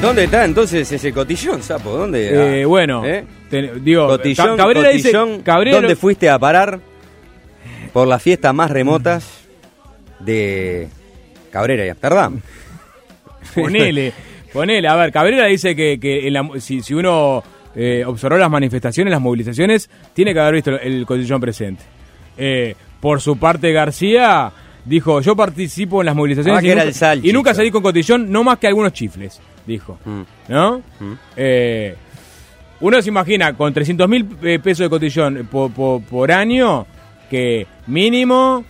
¿Dónde está entonces ese cotillón, Sapo? ¿Dónde? Bueno, digo, cotillón, Cabrera cotillón, dice... Cabrera ¿dónde fuiste a parar por las fiestas más remotas de Cabrera y Amsterdam? Ponele. A ver, Cabrera dice que si uno observó las manifestaciones, las movilizaciones, tiene que haber visto el cotillón presente. Por su parte, García dijo, yo participo en las movilizaciones y nunca salí con cotillón, no más que algunos chifles, dijo. ¿No? Uno se imagina con 300.000 pesos de cotillón por año, que mínimo,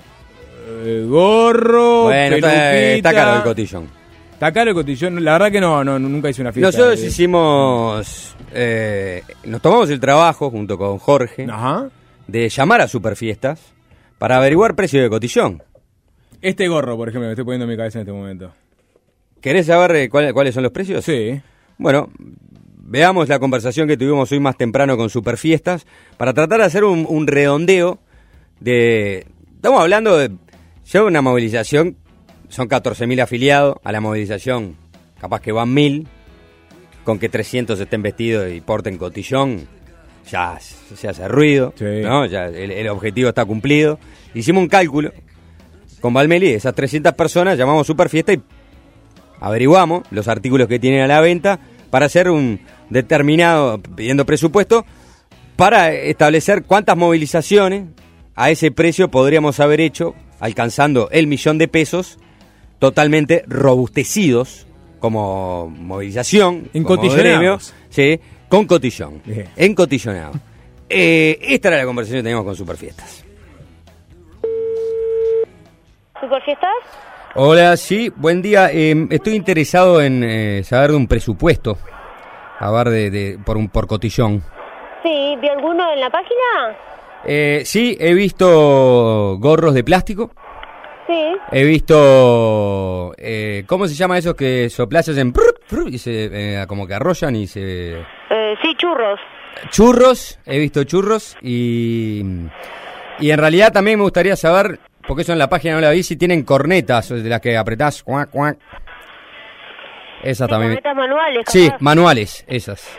gorro, bueno, peluquita. Está caro el cotillón. Está caro el cotillón, la verdad que no nunca hice una fiesta. Nosotros hicimos, nos tomamos el trabajo junto con Jorge, ajá, de llamar a Superfiestas para averiguar precio de cotillón. Este gorro, por ejemplo, me estoy poniendo en mi cabeza en este momento. ¿Querés saber cuáles son los precios? Sí. Bueno, veamos la conversación que tuvimos hoy más temprano con Superfiestas para tratar de hacer un redondeo de... Estamos hablando de ya una movilización, son 14.000 afiliados, a la movilización capaz que van 1.000, con que 300 estén vestidos y porten cotillón, ya se hace ruido, sí, ¿no? Ya el objetivo está cumplido. Hicimos un cálculo con Valmeli, esas 300 personas, llamamos Superfiesta y averiguamos los artículos que tienen a la venta para hacer un determinado, pidiendo presupuesto, para establecer cuántas movilizaciones a ese precio podríamos haber hecho, alcanzando el 1.000.000 de pesos, totalmente robustecidos como movilización, encotillonados, sí, con cotillón, bien, encotillonados. Esta era la conversación que teníamos con Superfiestas. ¿Superfiestas? Hola, sí, buen día. Estoy interesado en saber de un presupuesto, a ver, por cotillón. Sí, ¿vi alguno en la página? Sí, he visto gorros de plástico. Sí. He visto, ¿cómo se llama esos que soplás en y se como que arrollan y se... Sí, churros. Churros, he visto churros y en realidad también me gustaría saber, porque eso en la página no la vi, si tienen cornetas de las que apretás, cuac, cuac. Esas también. ¿Cornetas manuales? Capaz. Sí, manuales, esas.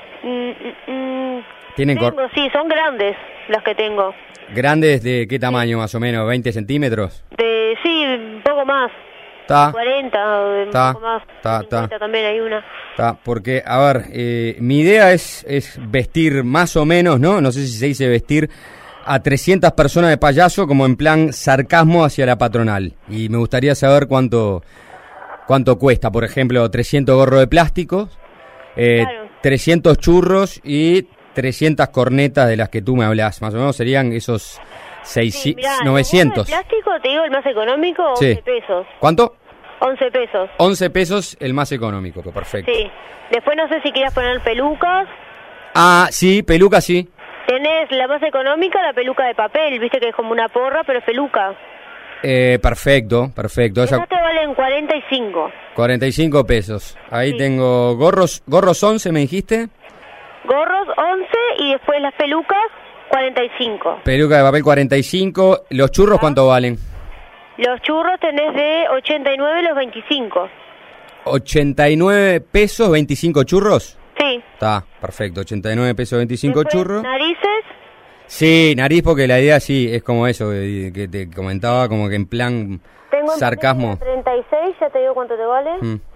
¿Tienen sí, son grandes las que tengo. ¿Grandes de qué tamaño más o menos? ¿20 centímetros? Sí, un poco más. Está. 40, un poco más. Está. También hay una. Está, porque, a ver, mi idea es vestir más o menos, ¿no? No sé si se dice vestir a 300 personas de payaso como en plan sarcasmo hacia la patronal. Y me gustaría saber cuánto cuesta, por ejemplo, 300 gorros de plástico, claro, 300 churros y 300 cornetas de las que tú me hablás. Más o menos serían esos 900. ¿El plástico, te digo, el más económico? 11 pesos. ¿Cuánto? 11 pesos. 11 pesos el más económico, perfecto. Sí. Después no sé si quieras poner pelucas. Ah, sí, pelucas sí. Tenés la más económica, la peluca de papel, viste que es como una porra, pero es peluca. Perfecto. Esas te valen 45. 45 pesos. Ahí sí. Tengo gorros 11, ¿me dijiste? Gorros 11 y después las pelucas 45. Peluca de papel 45. ¿Los churros cuánto valen? Los churros tenés de 89 los 25. 89 pesos 25 churros. Sí. Está, perfecto. 89 pesos 25 después, churros. ¿Narices? Sí, nariz, porque la idea sí es como eso que te comentaba, como que en plan tengo sarcasmo. 36, ya te digo cuánto te vale.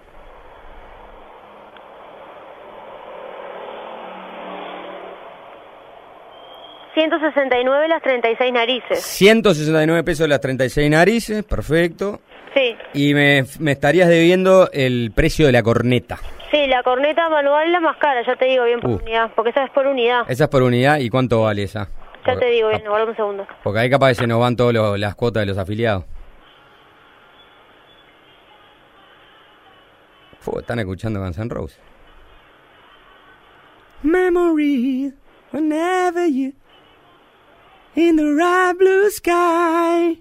169 las 36 narices. 169 pesos las 36 narices, perfecto. Sí. Y me estarías debiendo el precio de la corneta. Sí, la corneta manual es la más cara, ya te digo bien por unidad, porque esa es por unidad. Esa es por unidad, ¿y cuánto vale esa? Ya te digo bien, guarda un segundo. Porque ahí capaz que se nos van todas las cuotas de los afiliados. Están escuchando Guns N' Roses. Memory, whenever you in the right blue sky.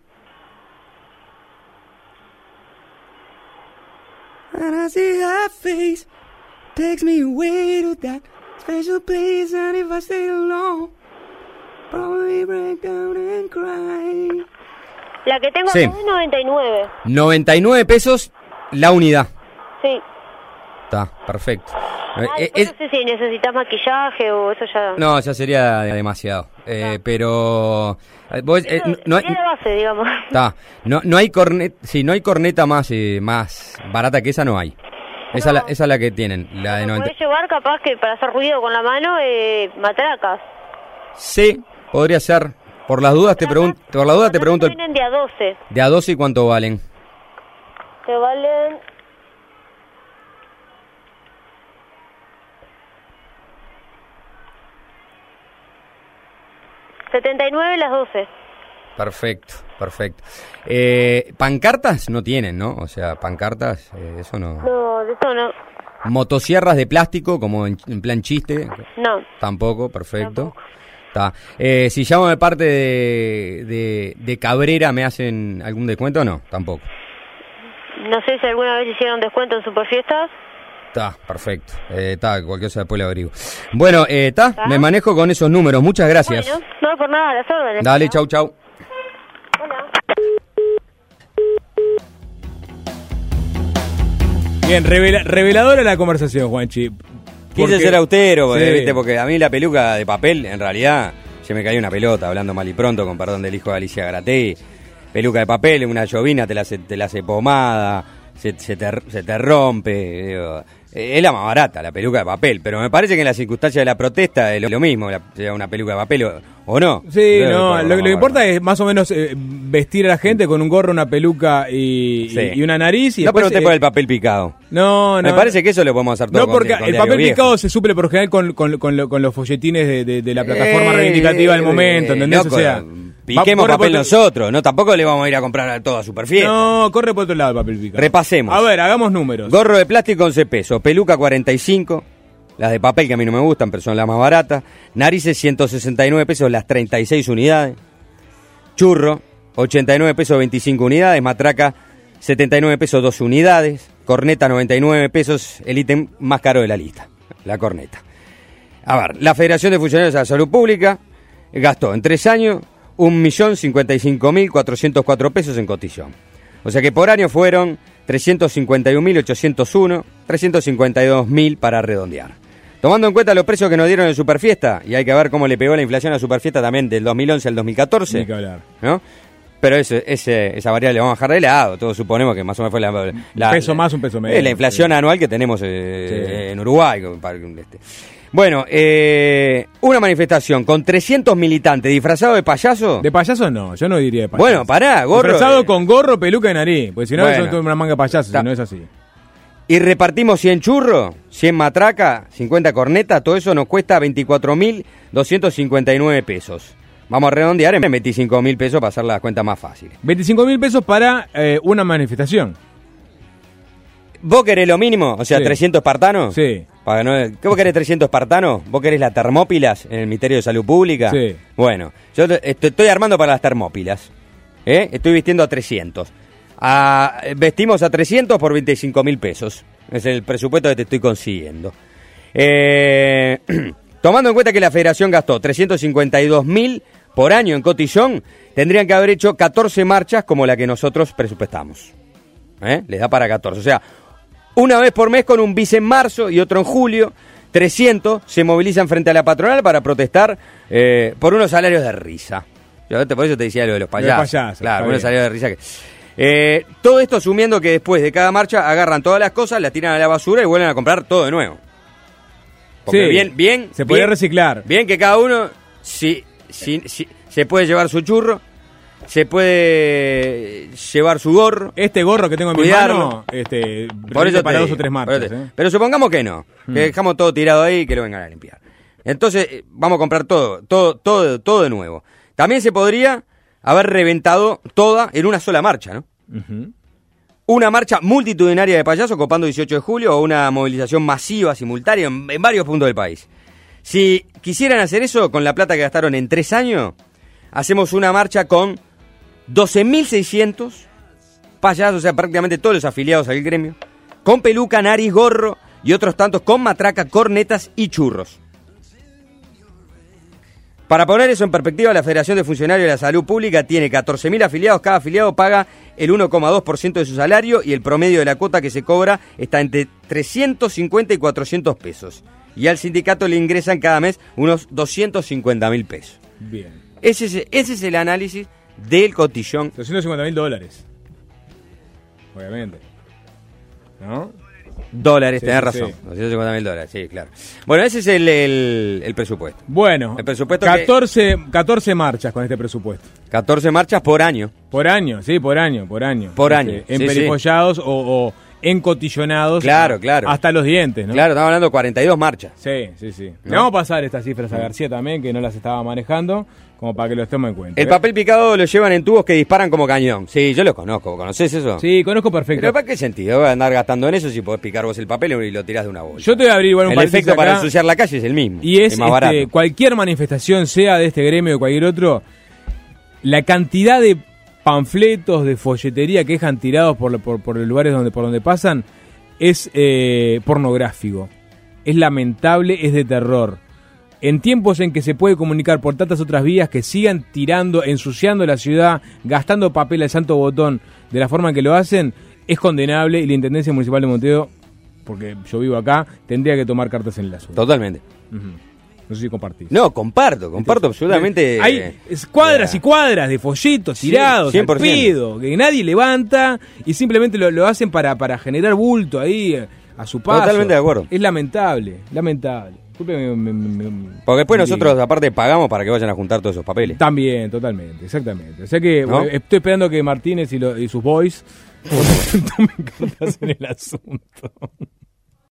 And I see her face, takes me away to that special place. And if I stay alone, probably break down and cry. La que tengo sí. Acá es 99. 99 pesos la unidad. Sí. Está, perfecto. No sé si necesitas maquillaje o eso ya... No, ya sería demasiado. Pero... vos, no hay, la base, digamos. No hay corneta, no hay corneta más barata que esa, no hay. Esa es la que tienen, la de 90. Podés llevar capaz que para hacer ruido con la mano, matracas. Sí, podría ser. Por las dudas te pregunto. Vienen de a 12. ¿De a 12 y cuánto valen? Que valen... $79 las 12. Perfecto. Pancartas no tienen, ¿no? O sea, pancartas, eso no. No, de eso no. Motosierras de plástico, como en plan chiste. No. Tampoco, perfecto. Está. Si llamo de parte de Cabrera, ¿me hacen algún descuento o no? Tampoco. No sé si alguna vez hicieron descuento en Superfiestas. Está, perfecto. Cualquier cosa después le averiguo. Bueno, me manejo con esos números. Muchas gracias. Bueno, no por nada, las órdenes. Dale, chau. Hola. Bien, reveladora la conversación, Juanchi. Quise ser austero, sí. ¿viste? Porque a mí la peluca de papel, en realidad, se me cayó una pelota, hablando mal y pronto, con perdón del hijo de Alicia Garategui. Peluca de papel, una llovina te la hace pomada, se te rompe. Digo, es la más barata, la peluca de papel, pero me parece que en las circunstancias de la protesta es lo mismo, sea una peluca de papel o no. Sí, no, lo que importa es más o menos vestir a la gente con un gorro, una peluca y una nariz. Y no pregunté por el papel picado. No. Me parece que eso lo podemos hacer todo. No, porque el papel picado se suple por general con los folletines de la plataforma reivindicativa del momento, ¿entendés? Loco, o sea, piquemos papel nosotros, no, tampoco le vamos a ir a comprar a toda Superfiesta. No, corre por otro lado el papel picado. Repasemos. A ver, hagamos números. Gorro de plástico 11 pesos, peluca 45, las de papel que a mí no me gustan, pero son las más baratas. Narices 169 pesos las 36 unidades. Churro 89 pesos 25 unidades, matraca 79 pesos 2 unidades, corneta 99 pesos, el ítem más caro de la lista, la corneta. A ver, la Federación de Funcionarios de la Salud Pública gastó en 3 años 1.055.404 pesos en cotización. O sea que por año fueron 351.801, 352.000 para redondear. Tomando en cuenta los precios que nos dieron en Superfiesta, y hay que ver cómo le pegó la inflación a Superfiesta también del 2011 al 2014. Hay que hablar. ¿No? Pero esa variable la vamos a dejar de lado. Todos suponemos que más o menos fue un peso más, un peso menos. Es la inflación anual que tenemos en Uruguay. Bueno, una manifestación con 300 militantes disfrazados de payaso. De payaso no, yo no diría de payaso. Bueno, pará, gorro. Disfrazado con gorro, peluca y nariz. Porque si no, eso es una manga de payaso, si no es así. Y repartimos 100 churros, 100 matracas, 50 cornetas, todo eso nos cuesta 24.259 pesos. Vamos a redondear en 25.000 pesos para hacer las cuentas más fáciles. 25.000 pesos para una manifestación. ¿Vos querés lo mínimo? O sea, sí. 300 espartanos. Sí. ¿Qué vos querés 300 espartanos? ¿Vos querés la Termópilas en el Ministerio de Salud Pública? Sí. Bueno, yo estoy armando para las Termópilas. Estoy vistiendo a 300. Vestimos a 300 por 25.000 pesos. Es el presupuesto que te estoy consiguiendo. Tomando en cuenta que la Federación gastó 352.000 por año en cotillón, tendrían que haber hecho 14 marchas como la que nosotros presupuestamos. Les da para 14. O sea, una vez por mes con un bis en marzo y otro en julio, 300 se movilizan frente a la patronal para protestar por unos salarios de risa. Por eso te decía lo de los payasos. Claro, unos salarios de risa que... todo esto asumiendo que después de cada marcha agarran todas las cosas, las tiran a la basura y vuelven a comprar todo de nuevo. Porque bien se puede reciclar. Bien que cada uno si se puede llevar su churro, se puede llevar su gorro. Este gorro que tengo en mi mano, por eso para 2 o 3 marchas. Pero supongamos que no, que dejamos todo tirado ahí y que lo vengan a limpiar. Entonces vamos a comprar todo de nuevo. También se podría haber reventado toda en una sola marcha, ¿no? Uh-huh. Una marcha multitudinaria de payasos copando 18 de julio o una movilización masiva, simultánea en varios puntos del país. Si quisieran hacer eso con la plata que gastaron en 3 años, hacemos una marcha con 12.600 payasos, o sea, prácticamente todos los afiliados al gremio, con peluca, nariz, gorro y otros tantos con matraca, cornetas y churros. Para poner eso en perspectiva, la Federación de Funcionarios de la Salud Pública tiene 14.000 afiliados, cada afiliado paga el 1,2% de su salario y el promedio de la cuota que se cobra está entre 350 y 400 pesos. Y al sindicato le ingresan cada mes unos 250.000 pesos. Bien. Ese es el análisis del cotillón. $250.000. Obviamente. ¿No? Dólares, Sí, tenés sí, razón. sí. $250.000, sí, claro. Bueno, ese es el presupuesto. Bueno, El presupuesto 14 marchas con este presupuesto. 14 marchas por año. Por año, sí, por año. Por año, sí, Emperifollados o encotillonados. Claro, claro. Hasta los dientes, ¿no? Claro, estamos hablando de 42 marchas. Sí, sí, sí. ¿No? Le vamos a pasar estas cifras a García también, que no las estaba manejando, como para que los tome en cuenta. El papel picado lo llevan en tubos que disparan como cañón. Sí, yo lo conozco. ¿Conocés eso? Sí, conozco perfecto. Pero ¿para qué sentido? Voy a andar gastando en eso si podés picar vos el papel y lo tirás de una bolsa. Yo te voy a abrir igual un El paréntesis efecto para acá, ensuciar la calle es el mismo. y es más barato. cualquier manifestación, sea de este gremio o de cualquier otro, la cantidad de panfletos, de folletería que dejan tirados por los lugares por donde pasan es pornográfico. Es lamentable, es de terror. En tiempos en que se puede comunicar por tantas otras vías, que sigan tirando, ensuciando la ciudad, gastando papel al santo botón de la forma en que lo hacen, es condenable, y la Intendencia Municipal de Montevideo, porque yo vivo acá, tendría que tomar cartas en el asunto. Totalmente. Ujú. No sé si compartís. No, comparto absolutamente. Hay cuadras y cuadras de folletos Sí, tirados, 100%. al pedo, que nadie levanta y simplemente lo hacen para generar bulto ahí a su paso. Totalmente de acuerdo. Es lamentable. Disculpe, Porque después nosotros aparte pagamos para que vayan a juntar todos esos papeles. También, totalmente, exactamente. O sea que ¿No? estoy esperando que Martínez y sus boys tomen cartas en el asunto.